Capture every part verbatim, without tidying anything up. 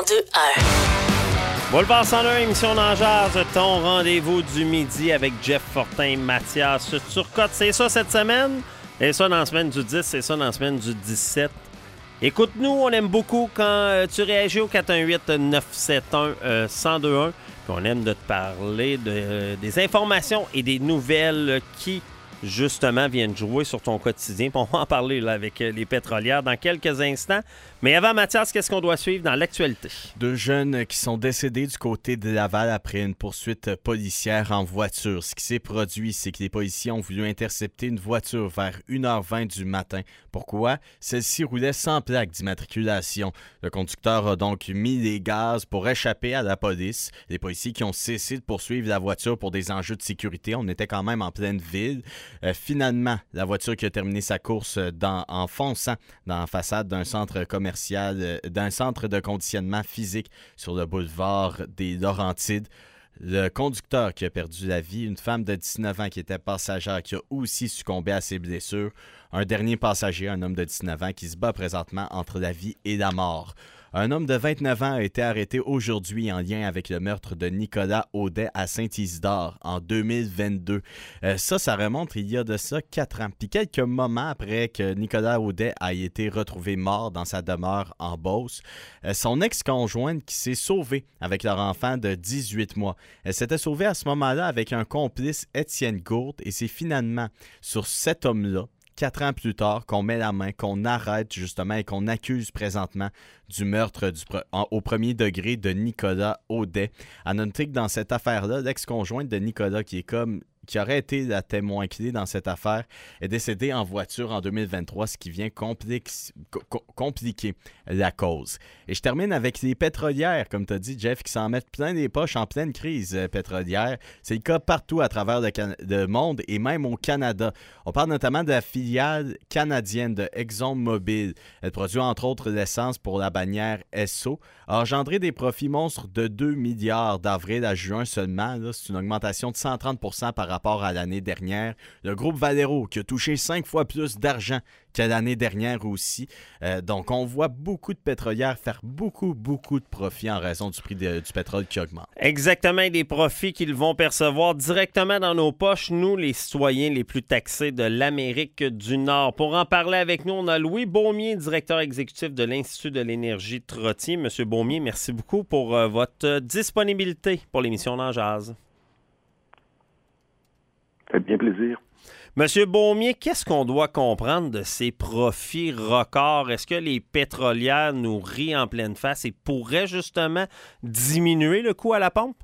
deux un. Boulevard cent un, émission d'En Jazz, ton rendez-vous du midi avec Jeff Fortin, Mathias Turcotte. C'est ça cette semaine? C'est ça dans la semaine du dix, c'est ça dans la semaine du dix-sept. Écoute-nous, on aime beaucoup quand euh, tu réagis au quatre un huit neuf sept un un zéro deux un. Puis on aime de te parler de, euh, des informations et des nouvelles qui, justement, viennent jouer sur ton quotidien. Puis on va en parler là, avec les pétrolières dans quelques instants. Mais avant, Mathias, qu'est-ce qu'on doit suivre dans l'actualité? Deux jeunes qui sont décédés du côté de Laval après une poursuite policière en voiture. Ce qui s'est produit, c'est que les policiers ont voulu intercepter une voiture vers une heure vingt du matin. Pourquoi? Celle-ci roulait sans plaque d'immatriculation. Le conducteur a donc mis des gaz pour échapper à la police. Les policiers qui ont cessé de poursuivre la voiture pour des enjeux de sécurité. On était quand même en pleine ville. Euh, finalement, la voiture qui a terminé sa course dans, en fonçant dans la façade d'un centre commercial, euh, d'un centre de conditionnement physique sur le boulevard des Laurentides. Le conducteur qui a perdu la vie, une femme de dix-neuf ans qui était passagère qui a aussi succombé à ses blessures. Un dernier passager, un homme de dix-neuf ans qui se bat présentement entre la vie et la mort. Un homme de vingt-neuf ans a été arrêté aujourd'hui en lien avec le meurtre de Nicolas Audet à Saint-Isidore en deux mille vingt-deux. Euh, ça, ça remonte il y a de ça quatre ans. Puis quelques moments après que Nicolas Audet a été retrouvé mort dans sa demeure en Beauce, euh, son ex-conjointe qui s'est sauvée avec leur enfant de dix-huit mois. Elle s'était sauvée à ce moment-là avec un complice, Étienne Gourde, et c'est finalement sur cet homme-là, quatre ans plus tard, qu'on met la main, qu'on arrête justement et qu'on accuse présentement du meurtre du pre- en, au premier degré de Nicolas Audet. À noter que dans cette affaire-là, l'ex-conjointe de Nicolas, qui est comme qui aurait été la témoin clé dans cette affaire, est décédée en voiture en deux mille vingt-trois, ce qui vient complique, co- compliquer la cause. Et je termine avec les pétrolières, comme tu as dit, Jeff, qui s'en mettent plein les poches en pleine crise euh, pétrolière. C'est le cas partout à travers le, can- le monde et même au Canada. On parle notamment de la filiale canadienne de ExxonMobil. Elle produit entre autres l'essence pour la bannière Esso, a engendré des profits monstres de deux milliards d'avril à juin seulement. Là, c'est une augmentation de cent trente pour cent par rapport à l'année dernière. Le groupe Valero qui a touché cinq fois plus d'argent que l'année dernière aussi. Euh, donc, on voit beaucoup de pétrolières faire beaucoup, beaucoup de profits en raison du prix de, du pétrole qui augmente. Exactement, des profits qu'ils vont percevoir directement dans nos poches, nous, les citoyens les plus taxés de l'Amérique du Nord. Pour en parler avec nous, on a Louis Beaumier, directeur exécutif de l'Institut de l'énergie Trottier. Monsieur Beaumier, merci beaucoup pour euh, votre disponibilité pour l'émission d'En Jazz. Ça fait bien plaisir. Monsieur Beaumier, qu'est-ce qu'on doit comprendre de ces profits records? Est-ce que les pétrolières nous rient en pleine face et pourraient justement diminuer le coût à la pompe?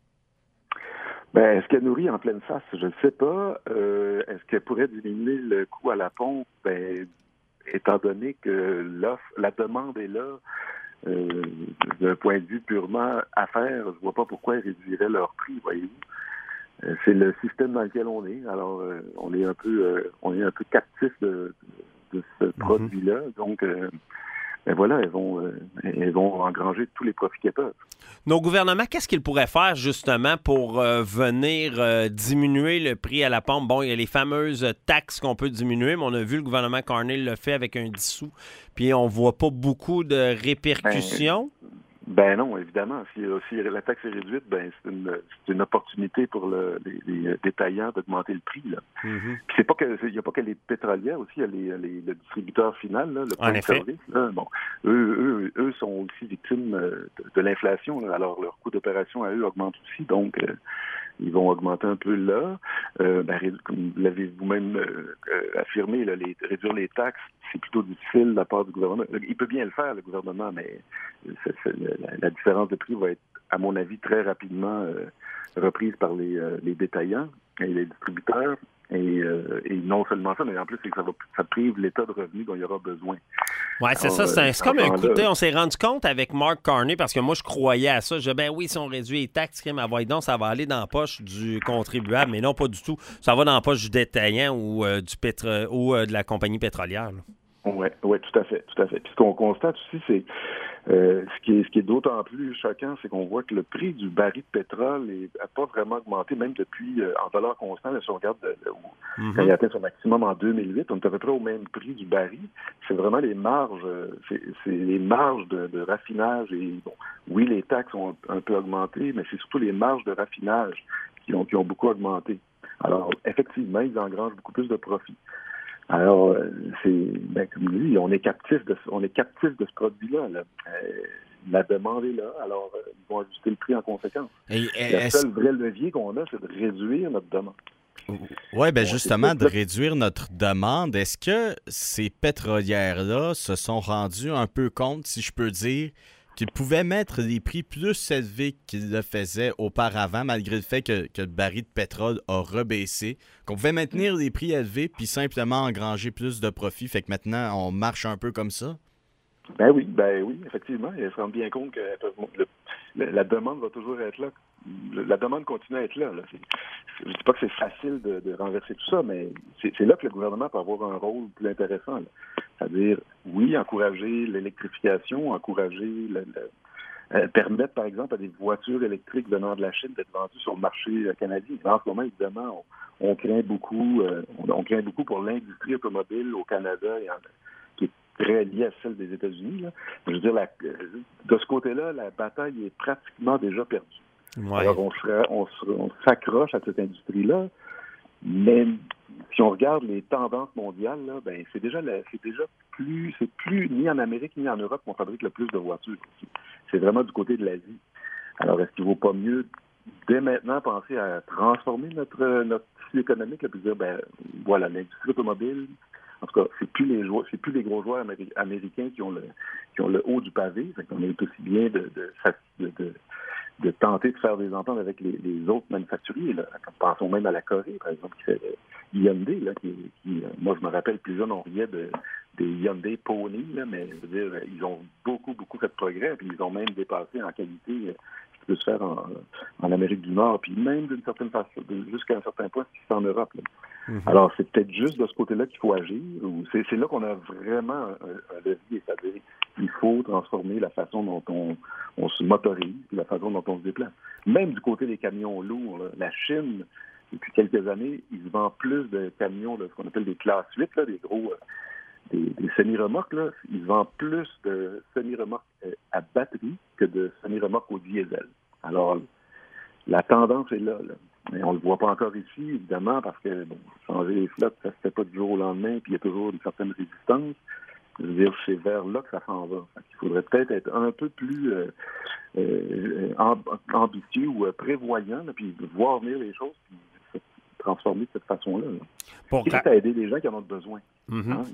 Ben, est-ce qu'elle nous rit en pleine face? Je ne sais pas. Euh, est-ce qu'elle pourrait diminuer le coût à la pompe? Ben, étant donné que l'offre, la demande est là, euh, d'un point de vue purement affaires, je vois pas pourquoi ils réduiraient leur prix, voyez-vous. C'est le système dans lequel on est. Alors, euh, on est un peu, euh, on est un peu captif de, de ce mm-hmm. produit-là. Donc, euh, ben voilà, elles vont, euh, elles vont engranger tous les profits qu'elles peuvent. Nos gouvernements, qu'est-ce qu'ils pourraient faire justement pour euh, venir euh, diminuer le prix à la pompe? Bon, il y a les fameuses taxes qu'on peut diminuer, mais on a vu le gouvernement Carney le fait avec un dix sous, puis on voit pas beaucoup de répercussions. Ben, Ben non, évidemment. Si, si la taxe est réduite, ben c'est une, c'est une opportunité pour le, les, les détaillants d'augmenter le prix. Là. Mm-hmm. Puis c'est pas que il n'y a pas que les pétrolières aussi, il y a les, les, le distributeur final, là, le point de service. Là. Bon, eux, eux, eux sont aussi victimes de, de l'inflation. Là. Alors leur coût d'opération à eux augmente aussi. Donc euh, ils vont augmenter un peu là. Euh, ben, comme l'avez vous-même euh, affirmé, là, les, réduire les taxes, c'est plutôt difficile de la part du gouvernement. Il peut bien le faire, le gouvernement, mais c'est, c'est, la, la différence de prix va être, à mon avis, très rapidement euh, reprise par les, euh, les détaillants et les distributeurs. Et, euh, et non seulement ça, mais en plus, c'est que ça, va, ça prive l'État de revenus dont il y aura besoin. Oui, c'est Alors, ça. C'est, un, c'est comme un coup de... On s'est rendu compte avec Mark Carney, parce que moi, je croyais à ça. Je disais, ben oui, si on réduit les taxes, crime à donc, ça va aller dans la poche du contribuable. Mais non, pas du tout. Ça va dans la poche du détaillant ou, euh, du pétro... ou euh, de la compagnie pétrolière. Oui, ouais, tout à fait, tout à fait. Puis ce qu'on constate aussi, c'est euh, ce qui est ce qui est d'autant plus choquant, c'est qu'on voit que le prix du baril de pétrole n'a pas vraiment augmenté, même depuis euh, en dollars constants. Là, si on regarde euh, où, mm-hmm. quand il a atteint son maximum en deux mille huit, on est à peu près au même prix du baril. C'est vraiment les marges, euh, c'est, c'est les marges de, de raffinage et bon, oui, les taxes ont un peu augmenté, mais c'est surtout les marges de raffinage qui ont, qui ont beaucoup augmenté. Alors, effectivement, ils engrangent beaucoup plus de profits. Alors, c'est, ben, comme je dis, on est captif de, on est captif de ce produit-là. Là. Euh, la demande est là, alors euh, ils vont ajuster le prix en conséquence. Et, et, le seul vrai levier qu'on a, c'est de réduire notre demande. Oui, bien justement, de réduire notre demande. Est-ce que ces pétrolières-là se sont rendues un peu compte, si je peux dire, qu'ils pouvaient mettre des prix plus élevés qu'ils le faisaient auparavant, malgré le fait que, que le baril de pétrole a rebaissé, qu'on pouvait maintenir des prix élevés puis simplement engranger plus de profits, fait que maintenant, on marche un peu comme ça? Ben oui, ben oui, effectivement. Ils se rendent bien compte que le, le, la demande va toujours être là. La demande continue à être là. là. Je ne dis pas que c'est facile de, de renverser tout ça, mais c'est, c'est là que le gouvernement peut avoir un rôle plus intéressant. Là. C'est-à-dire, oui, encourager l'électrification, encourager, le, le, euh, permettre, par exemple, à des voitures électriques venant de la Chine d'être vendues sur le marché euh, canadien. En ce moment, évidemment, on, on craint beaucoup, euh, on, on craint beaucoup pour l'industrie automobile au Canada et en qui est très liée à celle des États-Unis. Là. Je veux dire, la, de ce côté-là, la bataille est pratiquement déjà perdue. Ouais. Alors, on, sera, on, sera, on s'accroche à cette industrie-là, mais si on regarde les tendances mondiales, là, ben c'est déjà, la, c'est déjà plus, c'est plus ni en Amérique ni en Europe qu'on fabrique le plus de voitures. C'est vraiment du côté de l'Asie. Alors, est-ce qu'il ne vaut pas mieux, dès maintenant, penser à transformer notre, notre tissu économique, et puis dire, ben voilà, l'industrie automobile. En tout cas, c'est plus les joueurs, c'est plus les gros joueurs améri- américains qui ont le qui ont le haut du pavé. Fait qu'on est aussi bien de de, de, de, de tenter de faire des ententes avec les, les autres manufacturiers. Là. Pensons même à la Corée, par exemple, qui fait Hyundai, là, qui, qui moi je me rappelle plus jeune, on riait de des Hyundai Pony, là, mais je veux dire, ils ont beaucoup, beaucoup fait de progrès, puis ils ont même dépassé en qualité ce qui peut se faire en, en Amérique du Nord, puis même d'une certaine façon, jusqu'à un certain point, ce qui se fait en Europe. Là. Mm-hmm. Alors, c'est peut-être juste de ce côté-là qu'il faut agir, ou c'est, c'est là qu'on a vraiment un, un levier, c'est-à-dire qu'il faut transformer la façon dont on, on se motorise, la façon dont on se déplace. Même du côté des camions lourds, là, la Chine, depuis quelques années, ils vendent plus de camions, là, ce qu'on appelle des classes huit, là, des gros... Euh, Des, des semi-remorques, là, ils vendent plus de semi-remorques euh, à batterie que de semi-remorques au diesel. Alors, la tendance est là, là. Mais on ne le voit pas encore ici, évidemment, parce que bon, changer les flottes, ça ne se fait pas du jour au lendemain, puis il y a toujours une certaine résistance. Je veux dire, c'est vers là que ça s'en va. Il faudrait peut-être être un peu plus euh, euh, ambitieux ou euh, prévoyant, là, puis voir venir les choses, puis se transformer de cette façon-là. Là. Pour qui ra- à aider les gens qui en ont besoin. Mm-hmm. Hein?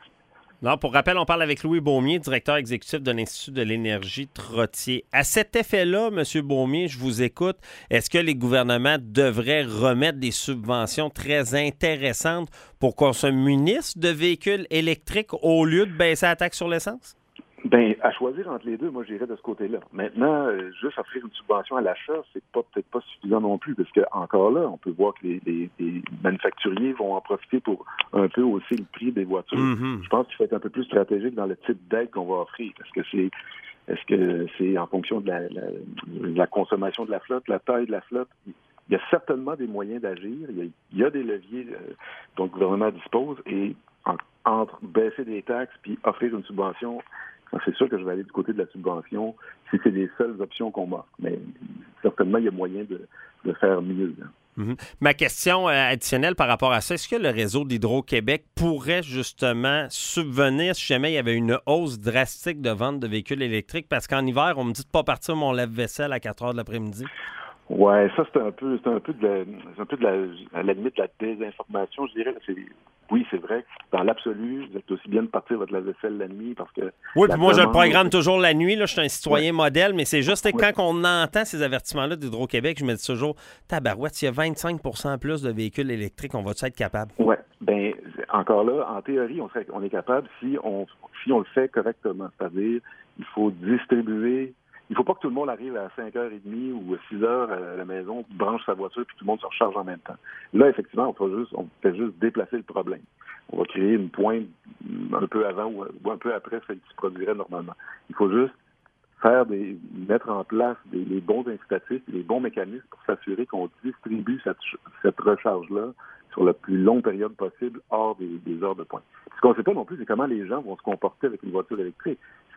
Non, pour rappel, on parle avec Louis Beaumier, directeur exécutif de l'Institut de l'énergie Trottier. À cet effet-là, M. Beaumier, je vous écoute, est-ce que les gouvernements devraient remettre des subventions très intéressantes pour qu'on se munisse de véhicules électriques au lieu de baisser la taxe sur l'essence? Bien, à choisir entre les deux, moi, j'irais de ce côté-là. Maintenant, euh, juste offrir une subvention à l'achat, c'est pas peut-être pas suffisant non plus, parce que encore là, on peut voir que les, les, les manufacturiers vont en profiter pour un peu hausser le prix des voitures. Mm-hmm. Je pense qu'il faut être un peu plus stratégique dans le type d'aide qu'on va offrir. Est-ce que c'est est-ce que c'est en fonction de la, la, de la consommation de la flotte, la taille de la flotte? Il y a certainement des moyens d'agir. Il y a, il y a des leviers euh, dont le gouvernement dispose, et en, entre baisser des taxes puis offrir une subvention, c'est sûr que je vais aller du côté de la subvention si c'est les seules options qu'on m'offre. Mais certainement, il y a moyen de, de faire mieux. Mm-hmm. Ma question additionnelle par rapport à ça, est-ce que le réseau d'Hydro-Québec pourrait justement subvenir si jamais il y avait une hausse drastique de vente de véhicules électriques? Parce qu'en hiver, on me dit de ne pas partir mon lave-vaisselle à quatre heures de l'après-midi. Ouais, ça c'est un peu, c'est un peu de la, c'est un peu de la, à la limite de la désinformation, je dirais. C'est, oui, c'est vrai. Dans l'absolu, vous êtes aussi bien de partir votre lave-vaisselle la nuit parce que. Oui, puis moi je le programme toujours la nuit. Là, je suis un citoyen ouais. modèle, mais c'est juste que ouais. quand on entend ces avertissements-là d'Hydro-Québec, je me dis toujours, tabarouette, s'il y a vingt-cinq pour cent plus de véhicules électriques, on va-tu être capable? Oui, bien, encore là, en théorie, on, serait, on est capable si on, si on le fait correctement. C'est-à-dire, il faut distribuer. Il ne faut pas que tout le monde arrive à cinq heures trente ou six heures à la maison, branche sa voiture, puis tout le monde se recharge en même temps. Là, effectivement, on fait juste, on fait juste déplacer le problème. On va créer une pointe un peu avant ou un peu après celle qui se produirait normalement. Il faut juste faire des, mettre en place des, les bons incitatifs, les bons mécanismes pour s'assurer qu'on distribue cette, cette recharge-là sur la plus longue période possible hors des, des heures de pointe. Ce qu'on ne sait pas non plus, c'est comment les gens vont se comporter avec une voiture électrique.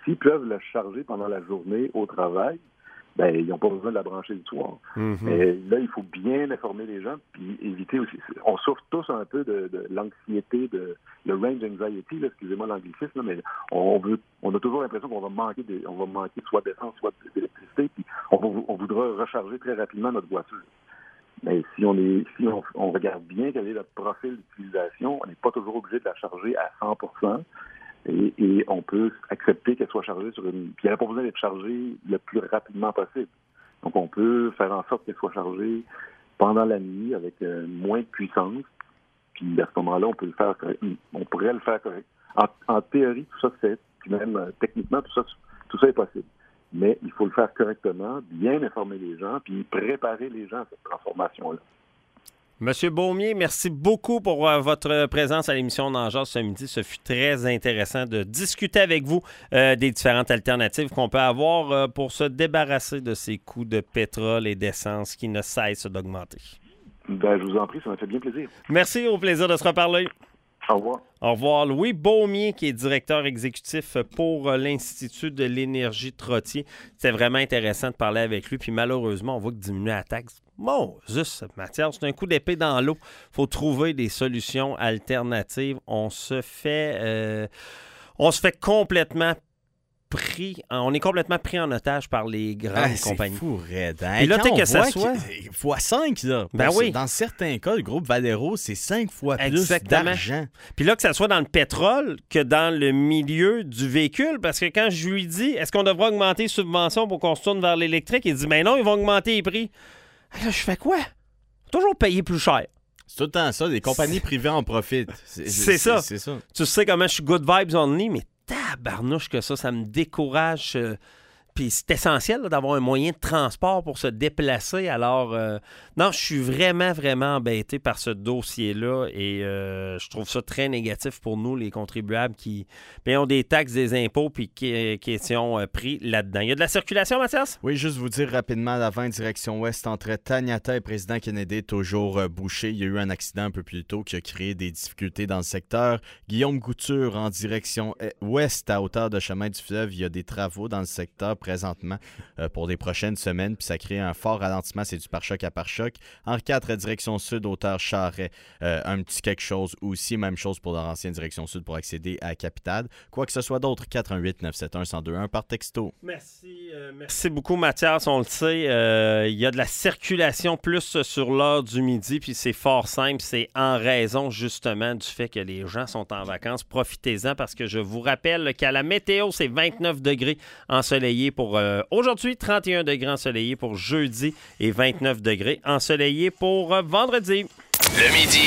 s'ils peuvent la charger pendant la journée au travail, ben ils n'ont pas besoin de la brancher le soir. Mm-hmm. Mais là, il faut bien informer les gens, puis éviter aussi. On souffre tous un peu de, de l'anxiété, de le range anxiety, là, excusez-moi l'anglicisme, là, mais on veut, on a toujours l'impression qu'on va manquer, de, on va manquer soit d'essence, soit d'électricité, puis on, va, on voudra recharger très rapidement notre voiture. Mais si on est, si on, on regarde bien quel est le profil d'utilisation, on n'est pas toujours obligé de la charger à cent pour cent. Et, et on peut accepter qu'elle soit chargée sur une... Puis elle n'a pas besoin d'être chargée le plus rapidement possible. Donc on peut faire en sorte qu'elle soit chargée pendant la nuit avec euh, moins de puissance. Puis à ce moment-là, on peut le faire correct. On pourrait le faire correct. En, en théorie, tout ça se fait. Puis même euh, techniquement, tout ça, tout ça est possible. Mais il faut le faire correctement, bien informer les gens, puis préparer les gens à cette transformation-là. Monsieur Beaumier, merci beaucoup pour euh, votre présence à l'émission N'en jase ce midi. Ce fut très intéressant de discuter avec vous euh, des différentes alternatives qu'on peut avoir euh, pour se débarrasser de ces coûts de pétrole et d'essence qui ne cessent d'augmenter. Ben, je vous en prie, ça m'a fait bien plaisir. Merci, au plaisir de se reparler. Au revoir. Au revoir. Louis Beaumier, qui est directeur exécutif pour l'Institut de l'énergie Trottier. C'était vraiment intéressant de parler avec lui. Puis malheureusement, on voit que diminuer la taxe, bon, juste, Mathias, c'est un coup d'épée dans l'eau. Il faut trouver des solutions alternatives. On se fait, euh, on se fait complètement pris, on est complètement pris en otage par les grandes ah, compagnies. C'est fou, raide. Hein? Et là, t'es que ça soit... fois cinq, là. Ben Parce oui. Dans certains cas, le groupe Valero, c'est cinq fois plus Exactement. d'argent. Puis là, que ça soit dans le pétrole que dans le milieu du véhicule, parce que quand je lui dis, est-ce qu'on devra augmenter les subventions pour qu'on se tourne vers l'électrique, il dit, mais non, ils vont augmenter les prix. Et là, je fais quoi? Toujours payer plus cher. C'est tout le temps ça, les compagnies privées en profitent. C'est, c'est, ça. c'est ça. Tu sais comment je suis good vibes only, mais tabarnouche que ça, ça me décourage. Euh, puis c'est essentiel là, d'avoir un moyen de transport pour se déplacer. Alors, euh, non, je suis vraiment, vraiment embêté par ce dossier-là et euh, je trouve ça très négatif pour nous, les contribuables qui payons des taxes, des impôts puis qui, qui étions euh, pris là-dedans. Il y a de la circulation, Mathias? Oui, juste vous dire rapidement, la vingt direction ouest entre Taniata et Président Kennedy, toujours euh, bouché. Il y a eu un accident un peu plus tôt qui a créé des difficultés dans le secteur. Guillaume Couture en direction ouest à hauteur de chemin du fleuve. Il y a des travaux dans le secteur présentement euh, pour les prochaines semaines, puis ça crée un fort ralentissement, c'est du pare-choc à pare-choc. Henri quatre, direction sud, hauteur Charret, euh, un petit quelque chose aussi, même chose pour leur ancienne direction sud pour accéder à Capitale. Quoi que ce soit d'autre, quatre un huit neuf sept un un zéro deux un par texto. Merci, euh, merci beaucoup Mathias, on le sait, euh, il y a de la circulation plus sur l'heure du midi, puis c'est fort simple, c'est en raison justement du fait que les gens sont en vacances. Profitez-en parce que je vous rappelle qu'à la météo, c'est vingt-neuf degrés ensoleillés pour euh, aujourd'hui, trente et un degrés ensoleillés pour jeudi et vingt-neuf degrés ensoleillés pour euh, vendredi. Le midi.